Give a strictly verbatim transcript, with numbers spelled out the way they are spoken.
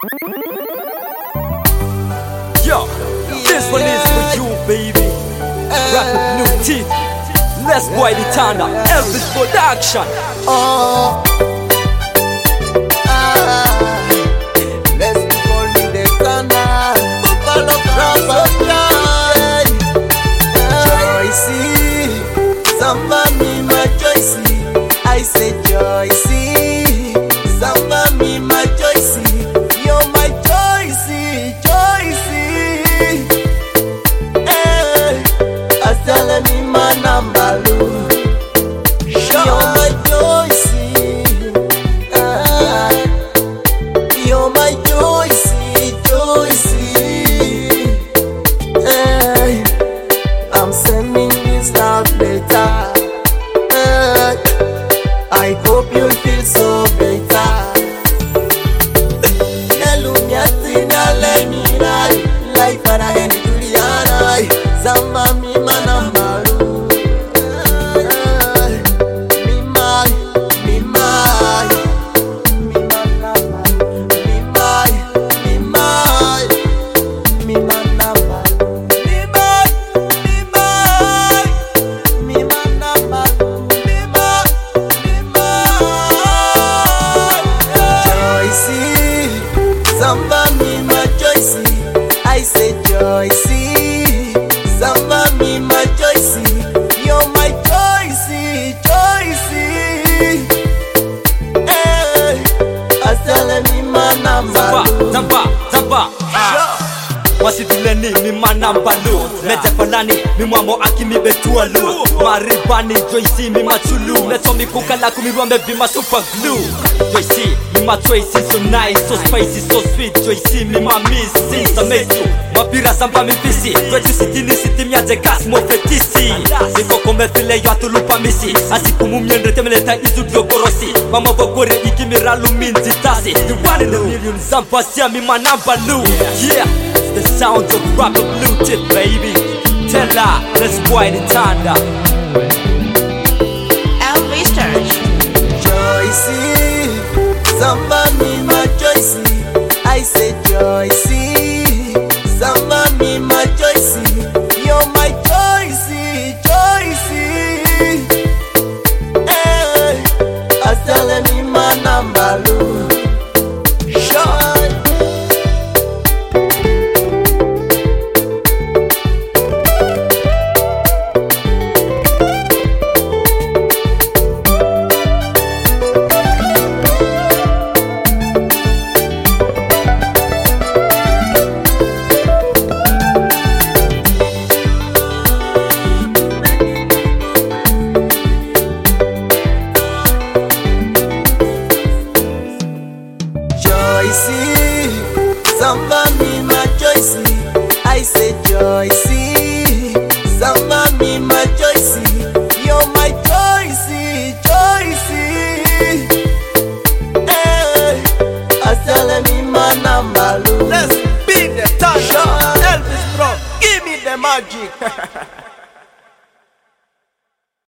Yo, this one is for you, baby. Rap with new teeth. Let's boy the Thunder. Elvis Production. Oh, ah, let's call me the Thunder. Buffalo Rapper Guy. Joycey, samba me my Joycey. I say Joycey, samba me my Joycey. You're my Joycey, Joycey. Hey, asala me my number. You're my Joycey, ah, you're my Joycey, Joycey. Hey, I'm sending this love letter. Hey, I hope you feel so better. Nalunyati na lemirai, life para heni Juliana. Zama mi manambaru. Samba me my Joycey, I say Joycey. Samba me my Joycey, you're my Joycey, Joycey. Hey, asala me my number. Zamba, Zamba, Zamba. Wasiduleni mi manambalo. Mete falani mi mwamo aki mi betua lu. Maribani Joycey mi machulu. Leto mi kukala kumi wambe bima super glue. Joycey mi ma Joycey so nice, so spicy, so sweet. Joycey mi ma miss, since I met you. Mapira samba mi pisi. Kwetu sitini siti miaje gas mo fetisi. Niko kome file yo atulupa misi. Asiku mumiendre temeleta izu diogorosi. Mama bogore iki miralu minzi tasi. The one in a million Zamba siya mi manambalo. Yeah. The sound of rapper blue tip, baby. Tell her, let's boy the Thunder. Elvis Church. Joycey, samba me my Joycey. I say Joycey, samba me my Joycey. You're my Joycey, Joycey. Hey, asala me my number. Sure. Joycey, samba me my Joycey. I say Joycey, samba me my Joycey. You're my Joycey, Joycey. Hey, asala me my number. Let's beat the Thunder. Elvis bro, give me the magic.